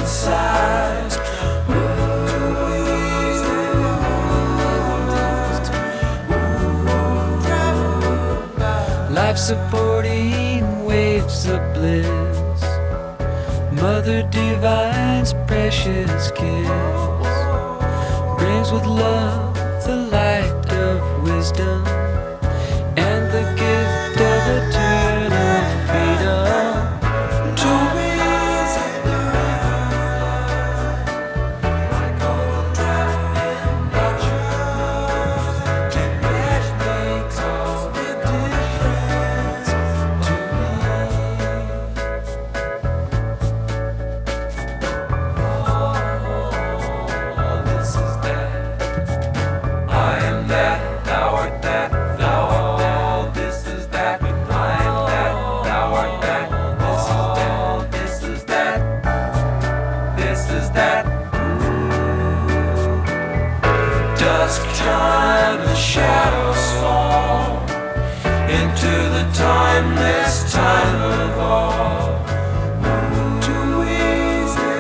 inside. Life supporting waves of bliss, Mother Divine's precious kiss, brings with love the light of wisdom and the gift of eternal freedom. To me, like all traveling nature, that makes all the difference to me. Oh, this is that. I am that, thou art that, thou art that. This is that. I am that, thou art that. This is that. This is that. Dusk time, the shadows fall into the timeless time of all. Too easy.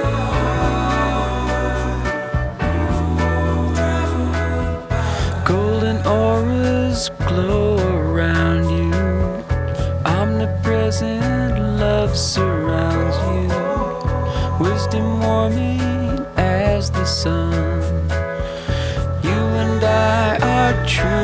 Golden auras glow around you. Omnipresent love surrounds you. Wisdom warming as the sun. You and I are true